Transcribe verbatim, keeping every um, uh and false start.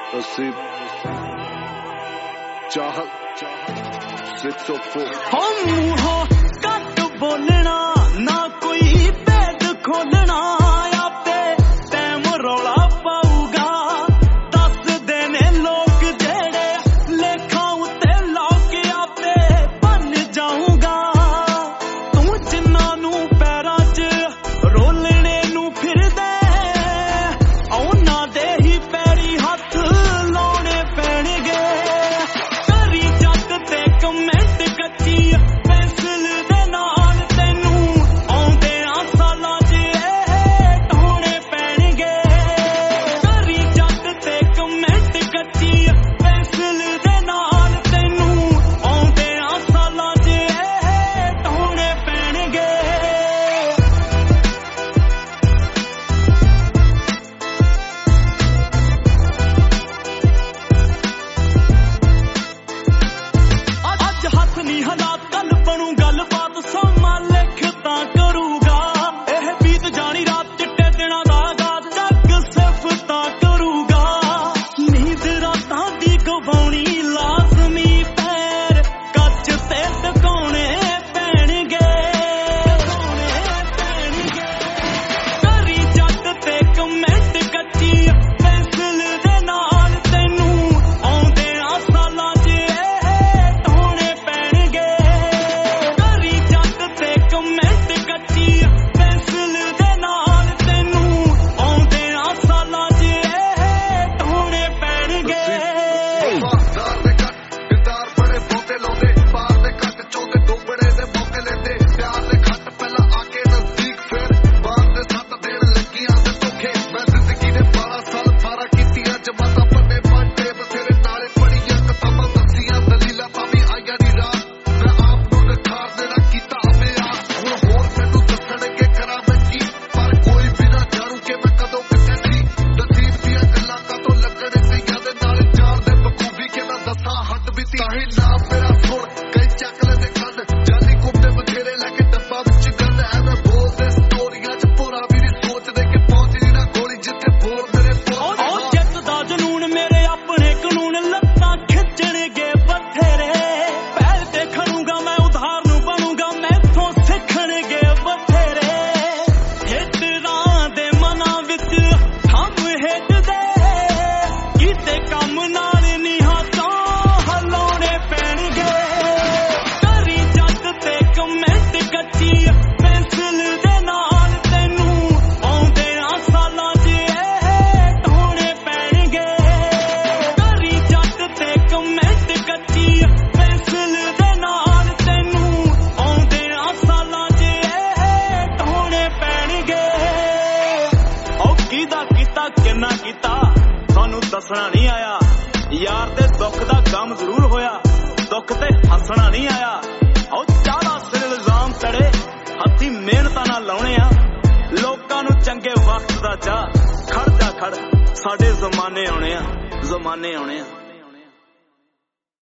नसीब चाहत six O four हम हो कट बोलना ना कोई भेद खोलना आपे टैम रौला पाऊगा दस देने लोग जेड़े लेखा उत्ते लौक आपे बन जाऊंगा तू जिन्ना नू पैरां च रोलने नू फिरदे औना दे ही पैरी हथ लाने पैणगे करी जग ते कमेंट कच्ची पेंसिल दे नाल तैनू आउंदे आ सालां च ए ढोने पैणगे करी जग ते कमेंट कच्ची पेंसिल दे नाल तैनू आउंदे आ सालां च ए ढोने पैणगे ਅੱਜ ਹੱਥ ਨਹੀਂ ਹਾਲਾਤ ਕੱਲ ਬਣੂ ਗੱਲਬਾਤ ਸਮਾਂ ਲਿਖਤਾ ਕਰੂਗਾ ਇਹ ਬੀਤ ਜਾਣੀ ਰਾਤ ਚਿੱਟੇ ਦਿਨਾਂ ਦਾ ਆਗਾਜ਼ ਜੱਗ ਸਿਫਤਾਂ ਕਰੂਗਾ ਨੀਂਦ ਰਾਤਾਂ ਦੀ ਗਵਾਉਣੀ ਲਾਜ਼ਮੀ ਪੈਰ ਕੱਚ ਤੇ ਟਿਕਾਉਣੇ ਪੈਣਗੇ ਕਰੀ ਜੱਟ ਤੇ ਕਮੈਂਟ ਕੱਚੀ ਪੈਂਸਿਲ ਦੇ ਨਾਲ ਤੈਨੂੰ ਆਉਂਦੇ ਆ ਸਾਲਾਂ 'ਚ ਇਹ ਢੋਣੇ ਪੈਣਗੇ ਕਰੀ ਜੱਟ ਤੇ ਕਮੈਂਟ ਕੱਚੀ ਪੈਂਸਿਲ ਦੇ ਨਾਲ ਤੈਨੂੰ ਆਉਂਦੇ ਆ ਸਾਲਾਂ 'ਚ ਇਹ ਢੋਣੇ ਪੈਣਗੇ दार दे कट गिटार बड़े बोते लाउंदे बार दे कट चौंदे डोबड़े दे मौके लेंदे प्यार दे खट पहला आके नजदीक फिर बार दे सत्त देण लगियां ते धोखे मैं जिंदगी दे बारह साल पारा कीतियां जमातां पढ़े पढ़े बसेरे नाले पढ़ियां किताबां दसियां दलीलां भावी आईयां दी रात मैं आप नूं निखार देना कीता अभ्यास हुण होर मैनूं दसणगे करा मैं की पर कोई भी ना जाणू कि मैं कदों किथे सी नसीब दीयां गल्लां कातों लगण गईयां दे नाल जाण दे बखूबी कि मैं दसां हद बीती ताही नाम मेरा सुण कई चक लेंदे कंध जाली कुत्ते बथेरे लैके डब्बा विच गंद एवें बोलदे स्टोरियां च भोरा भी नहीं सोचदे कि पहुंचदी ना गोली जिੱਥੇ ਬੋਲ ਮੇਰੇ ਪਹੁੰਚਦੇ ਉਹ ਜਿੱਤ ਦਾ ਜਨੂਨ ਮੇਰੇ ਆਪਣੇ ਕਾਨੂੰਨ ਲੱਤਾਂ ਖਿੱਚਣਗੇ ਬਥੇਰੇ ਪਹਿਲ ਤੇ ਖੜੂੰਗਾ ਮੈਂ ਉਧਾਰ ਨੂੰ ਬਣੂੰਗਾ ਮੈਥੋਂ ਸਿੱਖਣਗੇ ਬਥੇਰੇ ਹਿੱਟਰਾਂ ਦੇ ਮਨਾਂ ਵਿੱਚ ਥੰਮ ਹਿੱਟਦੇ ਕੀਤੇ ਕੰਮ ਨਾਲ ਨਹੀਂ ਹੱਥਾਂ ਹਲਾਉਣੇ ਪੈਣਗੇ ਕਰੀ ਜੱਟ ਤੇ ਕਮੈਂਟ ਕੱਚੀ ਪੈਂਸਿਲ ਦੇ ਨਾਲ ਤੈਨੂੰ ਆਉਂਦੇ ਆ ਸਾਲਾਂ 'ਚ ਇਹ ਢੋਣੇ ਪੈਣਗੇ ਕਰੀ ਜੱਟ ਤੇ ਕਮੈਂਟ ਕੱਚੀ ਪੈਂਸਿਲ ਦੇ ਨਾਲ ਤੈਨੂੰ ਆਉਂਦੇ ਆ ਸਾਲਾਂ 'ਚ ਇਹ ਢੋਣੇ ਪੈਣਗੇ ਉਹ ਕਿਹਦਾ ਕੀਤਾ ਕਿੰਨਾ ਕੀਤਾ ਤੁਹਾਨੂੰ ਦੱਸਣਾ ਨਹੀਂ ਆਇਆ ਯਾਰ ਦੇ ਦੁੱਖ ਦਾ ਗਮ ਜ਼ਰੂਰ ਹੋਇਆ ਦੁੱਖ ਤੇ ਹੱਸਣਾ ਨਹੀਂ ਆਇਆ ਉਹ ਚਾਹਦਾ ਸਿਰ ਇਲਜ਼ਾਮ ਚੜੇ ਹੱਥੀ ਮਿਹਨਤਾਂ ਨਾਲ ਲਾਉਣੇ ਆ ਲੋਕਾਂ ਨੂੰ ਚੰਗੇ ਵਕਤ ਦਾ ਚਾਹ ਖੜ ਜਾ ਖੜ ਸਾਡੇ ਜ਼ਮਾਨੇ ਆਉਣੇ ਆ ਜ਼ਮਾਨੇ ਆਉਣੇ ਆ